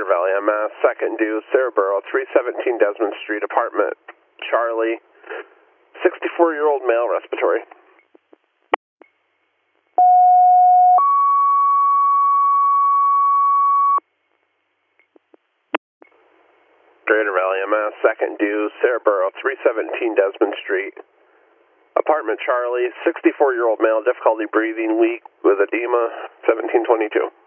Valley MS, second due, Cerebro, 317 Desmond Street, apartment Charlie, 64-year-old male, respiratory. Greater Valley MS, second due, Cerebro, 317 Desmond Street, apartment Charlie, 64-year-old male, difficulty breathing, weak with edema, 1722.